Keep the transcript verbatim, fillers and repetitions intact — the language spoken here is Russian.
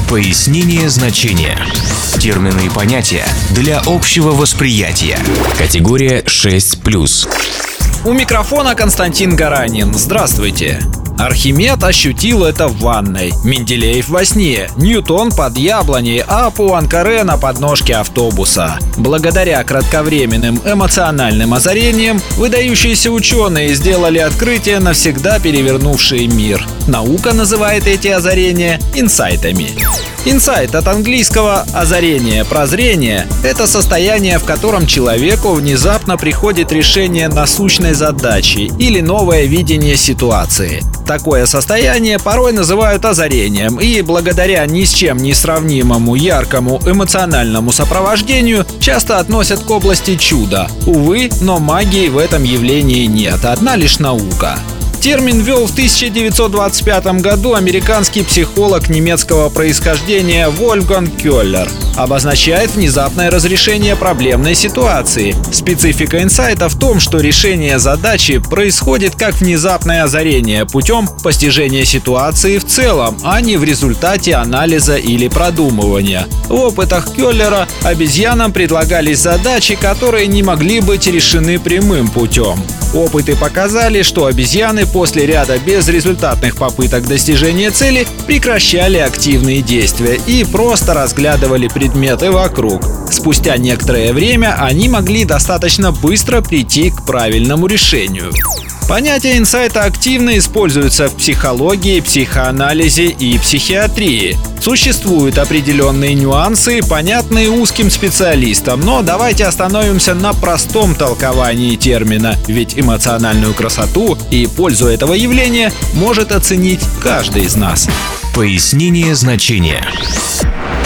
Пояснение значения. Термины и понятия для общего восприятия. Категория шесть плюс. У микрофона Константин Гаранин. Здравствуйте. Архимед ощутил это в ванной, Менделеев во сне, Ньютон под яблоней, а Пуанкаре на подножке автобуса. Благодаря кратковременным эмоциональным озарениям выдающиеся ученые сделали открытия, навсегда перевернувшие мир. Наука называет эти озарения инсайтами. Инсайт от английского «озарение», «прозрение» — это состояние, в котором человеку внезапно приходит решение насущной задачи или новое видение ситуации. Такое состояние порой называют озарением, и благодаря ни с чем не сравнимому яркому эмоциональному сопровождению часто относят к области чуда. Увы, но магии в этом явлении нет, одна лишь наука. Термин ввел в тысяча девятьсот двадцать пятом году американский психолог немецкого происхождения Вольфганг Кёллер. Обозначает внезапное разрешение проблемной ситуации. Специфика инсайта в том, что решение задачи происходит как внезапное озарение путем постижения ситуации в целом, а не в результате анализа или продумывания. В опытах Кёллера обезьянам предлагались задачи, которые не могли быть решены прямым путем. Опыты показали, что обезьяны после ряда безрезультатных попыток достижения цели прекращали активные действия и просто разглядывали предметы вокруг. Спустя некоторое время они могли достаточно быстро прийти к правильному решению. Понятие инсайта активно используется в психологии, психоанализе и психиатрии. Существуют определенные нюансы, понятные узким специалистам, но давайте остановимся на простом толковании термина, ведь эмоциональную красоту и пользу этого явления может оценить каждый из нас. Пояснение значения.